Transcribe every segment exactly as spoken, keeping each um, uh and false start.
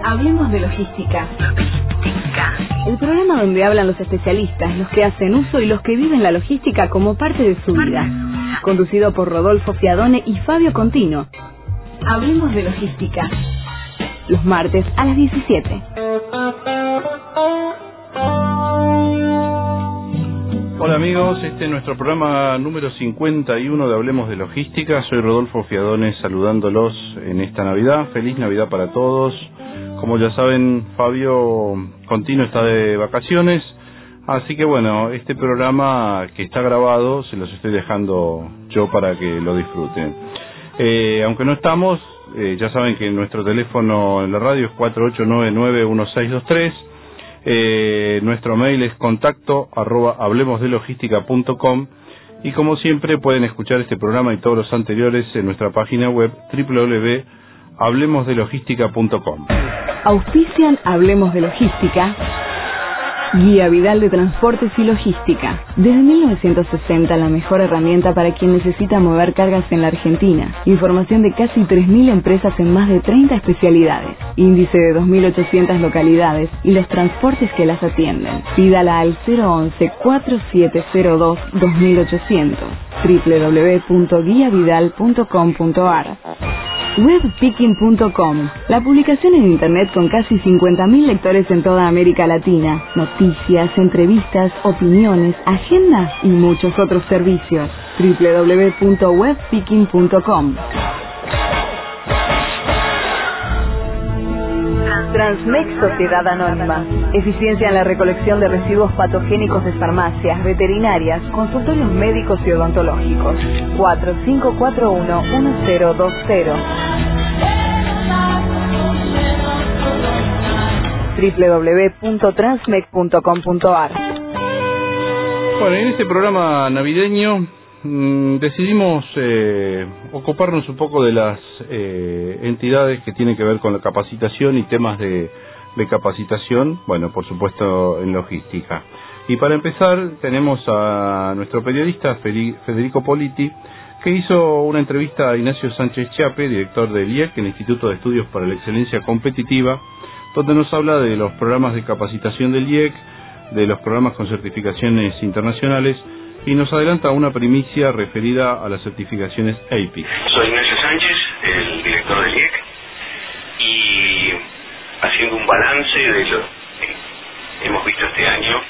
Hablemos de logística. Logística. El programa donde hablan los especialistas, los que hacen uso y los que viven la logística como parte de su vida. Conducido por Rodolfo Fiadone y Fabio Contino. Hablemos de logística. Los martes a las diecisiete. Hola amigos, este es nuestro programa número cincuenta y uno de Hablemos de Logística. Soy Rodolfo Fiadone saludándolos en esta Navidad. Feliz Navidad para todos. Como ya saben, Fabio Contino está de vacaciones, así que bueno, este programa que está grabado se los estoy dejando yo para que lo disfruten. Eh, aunque no estamos, eh, ya saben que nuestro teléfono en la radio es cuatro ocho nueve nueve uno seis dos tres. Eh, nuestro mail es contacto arroba hablemosdelogística punto com y como siempre pueden escuchar este programa y todos los anteriores en nuestra página web doble u doble u doble u punto hablemos de logística punto com. Auspician Hablemos de Logística. Guía Vidal de Transportes y Logística. Desde mil novecientos sesenta, la mejor herramienta para quien necesita mover cargas en la Argentina. Información de casi tres mil empresas en más de treinta especialidades. Índice de dos mil ochocientas localidades y los transportes que las atienden. Pídala al cero once, cuatro siete cero dos, dos mil ochocientos. doble u doble u doble u punto guía vidal punto com punto a r. webpicking punto com, la publicación en internet con casi cincuenta mil lectores en toda América Latina. Noticias, entrevistas, opiniones, agenda y muchos otros servicios. doble u doble u doble u punto webpicking punto com. Transmex Sociedad Anónima. Eficiencia en la recolección de residuos patogénicos de farmacias, veterinarias, consultorios médicos y odontológicos. cuatro cinco cuatro uno, uno cero dos cero. doble u doble u doble u punto transmex punto com punto a r. Bueno, en este programa navideño mmm, decidimos eh, ocuparnos un poco de las eh, entidades que tienen que ver con la capacitación y temas de, de capacitación, bueno, por supuesto en logística. Y para empezar tenemos a nuestro periodista Federico Politi, que hizo una entrevista a Ignacio Sánchez Chiappe, director del I E C, el Instituto de Estudios para la Excelencia Competitiva, donde nos habla de los programas de capacitación del I E C, de los programas con certificaciones internacionales, y nos adelanta una primicia referida a las certificaciones A P I. Soy Ignacio Sánchez, el director del I E C, y haciendo un balance de lo que hemos visto este año,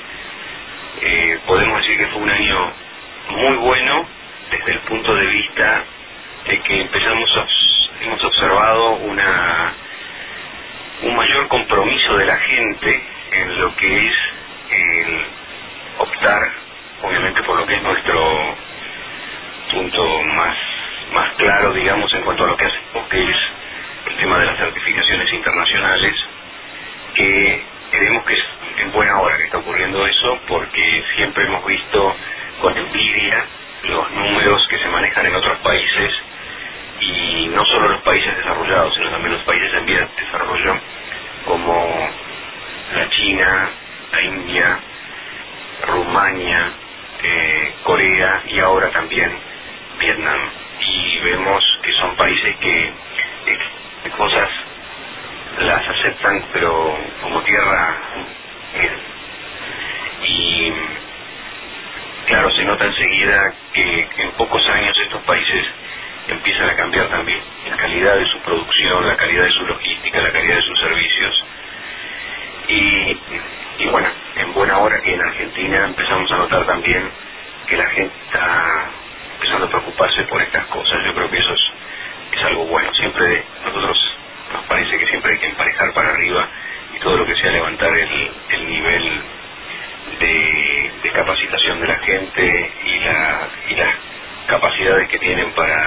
eh, podemos decir que fue un año muy bueno desde el punto de vista de que empezamos a, hemos observado una un mayor compromiso de la gente en lo que es el optar, obviamente por lo que es nuestro punto más más claro, digamos, en cuanto a lo que hacemos, que es el tema de las certificaciones internacionales, que creemos que es en buena hora que está ocurriendo eso, porque siempre hemos visto con envidia los números que se manejan en otros países, y no solo los países desarrollados, sino también los países en vías de desarrollo, como la China, la India, Rumania, eh, Corea y ahora también Vietnam. Y vemos que son países que eh, cosas las aceptan, pero como tierra. Eh, y claro, se nota enseguida que en pocos años estos países empiezan a cambiar también la calidad de su producción, la calidad de su logística, la calidad de sus servicios. Y, y bueno, en buena hora que en Argentina empezamos a notar también que la gente está empezando a preocuparse por estas cosas. Yo creo que eso es, es algo bueno. Siempre nosotros nos parece que siempre hay que emparejar para arriba, y todo lo que sea levantar el, el nivel de, de capacitación de la gente y, la, y las capacidades que tienen para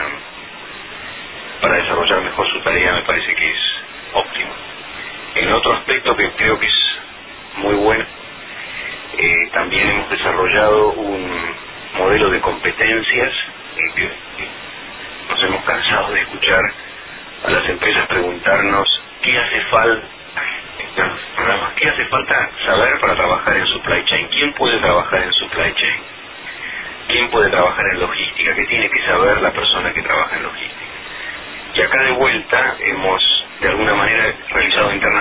para desarrollar mejor su tarea, me parece que es óptimo. En otro aspecto que creo que es muy bueno, eh, también hemos desarrollado un modelo de competencias. Eh, nos hemos cansado de escuchar a las empresas preguntarnos qué hace falta en los programas, qué hace falta saber para trabajar en supply chain, quién puede trabajar en supply chain, quién puede trabajar en logística, qué tiene que saber la persona que trabaja en logística. Y acá de vuelta hemos de alguna manera realizado internamente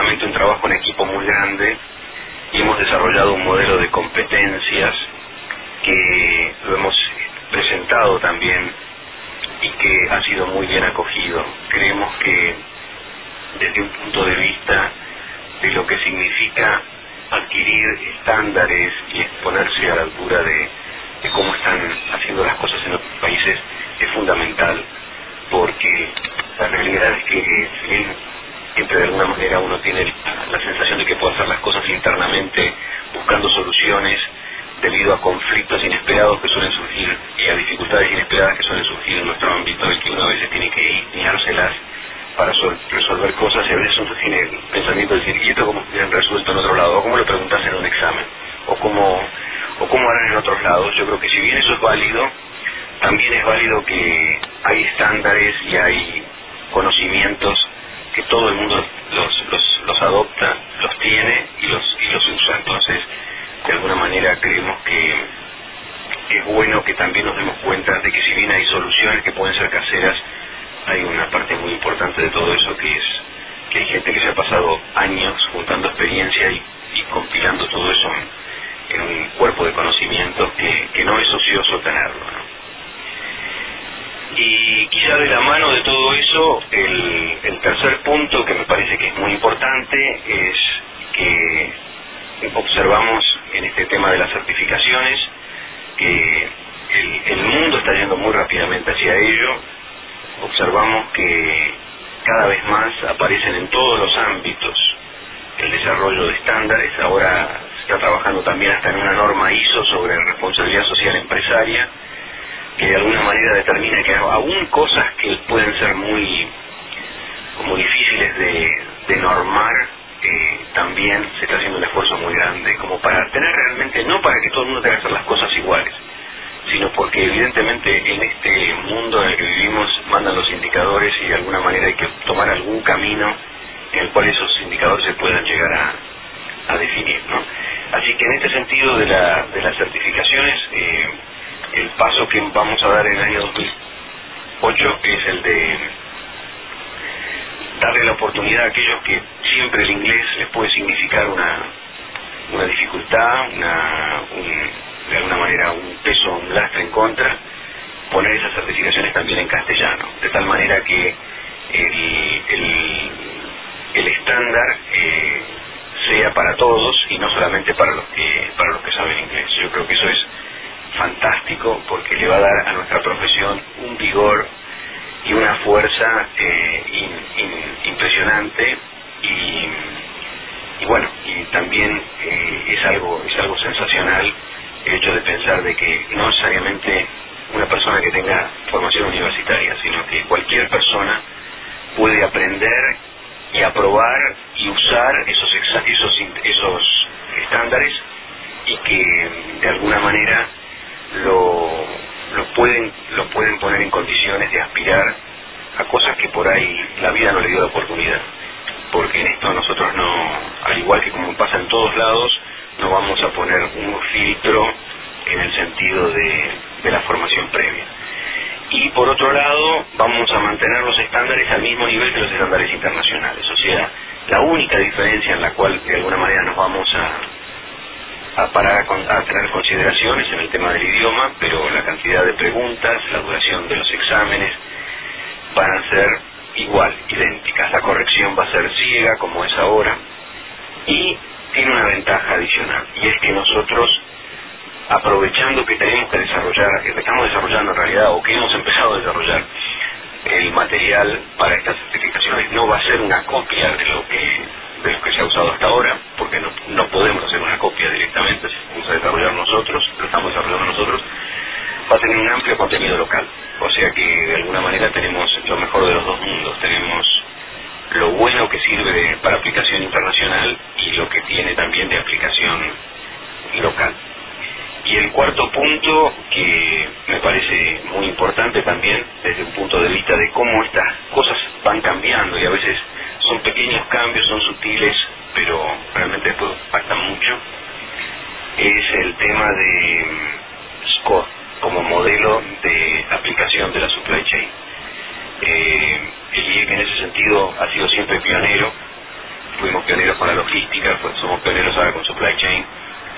desarrollado un modelo de competencias que lo hemos presentado también y que ha sido muy bien acogido. Creemos que desde un punto de vista de lo que significa adquirir estándares y exponerse a la altura de, de cómo están haciendo las cosas en otros países es fundamental, porque la realidad es que si bien siempre de alguna manera uno tiene la, la sensación de que puede hacer las cosas internamente buscando soluciones debido a conflictos inesperados que suelen surgir y a dificultades inesperadas que suelen surgir en nuestro ámbito, y que uno a veces tiene que ingeniárselas para sol- resolver cosas, y a veces uno tiene el pensamiento de decir, ¿y esto cómo tienen resuelto en otro lado? ¿O cómo lo preguntas en un examen? ¿O cómo, o cómo harán en otros lados? Yo creo que si bien eso es válido, también es válido que hay estándares y hay conocimientos que todo el mundo los, los, los adopta, los tiene y los, y los usa. Entonces, de alguna manera creemos que es bueno que también nos demos cuenta de que si bien hay soluciones que pueden ser caseras, hay una parte muy importante de todo eso que es que hay gente que se ha pasado años juntando experiencia y, y compilando todo eso en, en un cuerpo de conocimientos que, que no es ocioso tenerlo, ¿no? Y quizá de la mano de todo eso, el, el tercer punto que me parece que es muy importante es que observamos en este tema de las certificaciones que el, el mundo está yendo muy rápidamente hacia ello. Observamos que cada vez más aparecen en todos los ámbitos el desarrollo de estándares. Ahora se está trabajando también hasta en una norma I S O sobre responsabilidad social empresaria, que de alguna manera determina que aún cosas que pueden ser muy como difíciles de, de normar, eh, también se está haciendo un esfuerzo muy grande, como para tener realmente, no para que todo el mundo tenga que hacer las cosas iguales, sino porque evidentemente en este mundo en el que vivimos mandan los indicadores y de alguna manera hay que tomar algún camino en el cual esos indicadores se puedan llegar a, a definir, ¿no? Así que en este sentido de, la, de las certificaciones, eh, el paso que vamos a dar en el año dos mil ocho es el de darle la oportunidad a aquellos que siempre el inglés les puede significar una, una dificultad, una, un, de alguna manera un peso, un lastre en contra, poner esas certificaciones también en castellano, de tal manera que el, el, el estándar eh, sea para todos y no solamente para los que para los que saben inglés. Yo creo que eso es fantástico, porque le va a dar a nuestra profesión un vigor y una fuerza eh, in, in, impresionante y, y bueno, y también eh, es algo es algo sensacional el hecho de pensar de que no necesariamente una persona que tenga formación universitaria, sino que cualquier persona puede aprender y aprobar y usar esos esos esos estándares, y que de alguna manera lo, lo pueden lo pueden poner en condiciones de aspirar a cosas que por ahí la vida no le dio la oportunidad, porque en esto nosotros no, al igual que como pasa en todos lados, no vamos a poner un filtro en el sentido de, de la formación previa. Y por otro lado, vamos a mantener los estándares al mismo nivel que los estándares internacionales, o sea, la única diferencia en la cual de alguna manera nos vamos a, a parar a, a tener consideraciones en el tema del idioma, pero la cantidad de preguntas, la duración de los exámenes van a ser igual, idénticas. La corrección va a ser ciega como es ahora, y tiene una ventaja adicional, y es que nosotros, aprovechando que tenemos que desarrollar, que estamos desarrollando en realidad, o que hemos empezado a desarrollar el material para estas certificaciones, no va a ser una copia de lo que de lo que se ha usado hasta ahora, porque no, no podemos hacer una copia directamente, si vamos a desarrollar nosotros, lo estamos desarrollando nosotros, va a tener un amplio contenido local, o sea que de alguna manera tenemos lo mejor de los dos mundos, tenemos lo bueno que sirve de, para aplicación internacional, y lo que tiene también de aplicación local. Y el cuarto punto, que me parece muy importante también desde un punto de vista de cómo estas cosas van cambiando, y a veces son pequeños cambios, son sutiles, pero realmente después impactan mucho, es el tema de SCORE como modelo de aplicación de la supply chain. Eh, el I E C en ese sentido ha sido siempre pionero, fuimos pioneros con la logística, somos pioneros ahora con supply chain,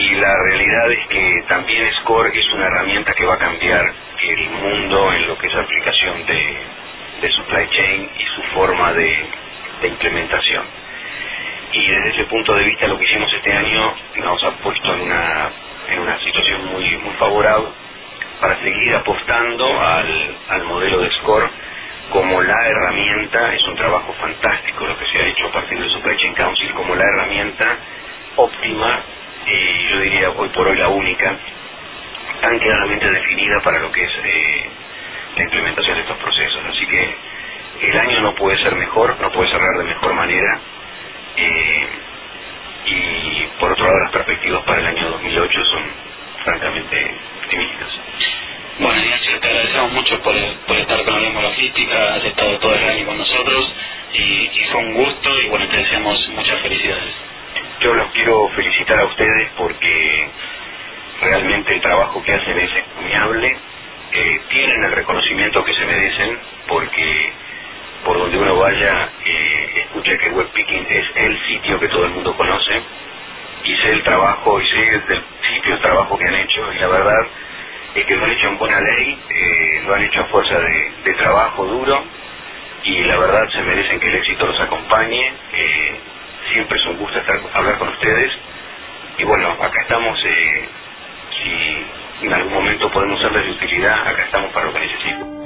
y la realidad es que también SCORE es una herramienta que va a cambiar el mundo en lo que es aplicación de, de supply chain y su forma de, de implementación. Y desde ese punto de vista lo que hicimos este año nos ha puesto en una, en una situación muy, muy favorable para seguir apostando al, al modelo de SCORE como la herramienta. Es un trabajo fantástico lo que se ha hecho a partir del Supply Chain Council como la herramienta óptima, y yo diría hoy por hoy la única, tan claramente definida para lo que es eh, la implementación de estos procesos. Así que el año no puede ser mejor, no puede cerrar de mejor manera, eh, y por otro lado las perspectivas para el año dos mil ocho son francamente optimistas. Bueno, Ignacio, te agradecemos mucho por, por estar con Hablemos Logística, has estado todo el año con nosotros y, y fue un gusto, y bueno, te deseamos muchas felicidades. Yo los quiero felicitar a ustedes porque realmente el trabajo que hacen es encomiable, eh, tienen el reconocimiento que se merecen, porque por donde uno vaya eh, escucha que Webpicking es el sitio que todo el mundo conoce, y sé el trabajo y sé del sitio el trabajo que han hecho, y la verdad es que lo han hecho en buena ley, eh, lo han hecho a fuerza de, de trabajo duro, y la verdad se merecen que el éxito los acompañe. Eh, siempre es un gusto estar, hablar con ustedes, y bueno, acá estamos, eh, si en algún momento podemos serles de utilidad, acá estamos para lo que necesiten.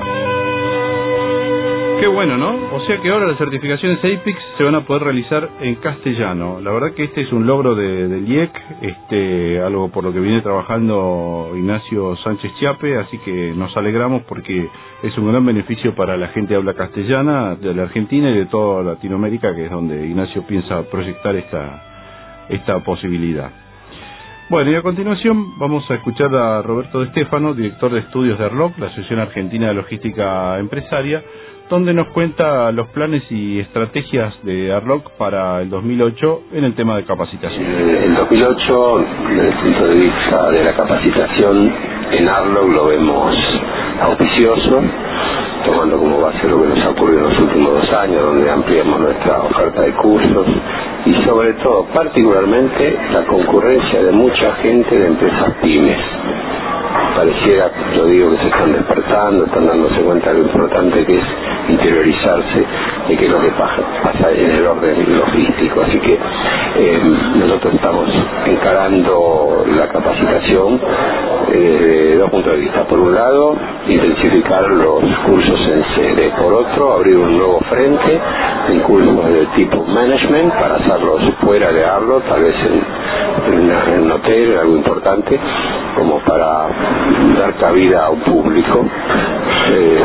Qué bueno, ¿no? O sea que ahora las certificaciones APIX se van a poder realizar en castellano. La verdad que este es un logro de, del I E C, este, algo por lo que viene trabajando Ignacio Sánchez Chiape, así que nos alegramos porque es un gran beneficio para la gente que habla castellana de la Argentina y de toda Latinoamérica, que es donde Ignacio piensa proyectar esta, esta posibilidad. Bueno, y a continuación vamos a escuchar a Roberto De Stefano, director de estudios de ARLOC, la Asociación Argentina de Logística Empresaria, donde nos cuenta los planes y estrategias de ARLOC para el dos mil ocho en el tema de capacitación. El dos mil ocho, desde el punto de vista de la capacitación, en ARLOC lo vemos auspicioso, tomando como base lo que nos ha ocurrido en los últimos dos años, donde ampliamos nuestra oferta de cursos y sobre todo, particularmente, la concurrencia de mucha gente de empresas pymes. Pareciera, yo digo, que se están despertando, están dándose cuenta de lo importante que es interiorizarse de qué es lo que pasa, pasa en el orden logístico. Así que eh, nosotros estamos encarando la capacitación eh, desde dos puntos de vista. Por un lado, intensificar los cursos en sede. Por otro, abrir un nuevo frente en cursos de tipo management para hacerlos fuera de ARLOC, tal vez en, en, una, en un hotel, algo importante, como para dar cabida a un público eh,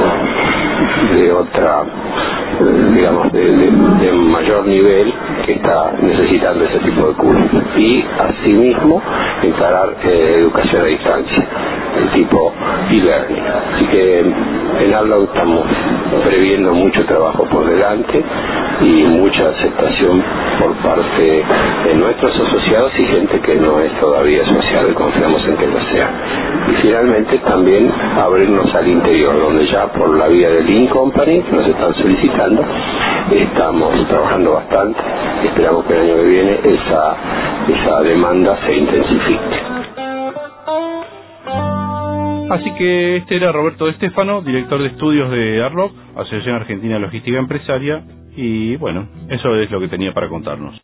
de otra, eh, digamos, de, de, de mayor nivel que está necesitando ese tipo de cursos. Y asimismo encarar eh, educación a distancia, el tipo e-learning. Así que en ARLOC estamos previendo mucho trabajo por delante y mucha aceptación por parte de nuestros asociados y gente que no es todavía asociada, y confiamos en que lo sea. Y finalmente también abrirnos al interior, donde ya por la vía del Lean Company que nos están solicitando, estamos trabajando bastante. Esperamos que el año que viene esa, esa demanda se intensifique. Así que este era Roberto De Stefano, director de estudios de ARLOC, Asociación Argentina de Logística Empresaria, y bueno, eso es lo que tenía para contarnos.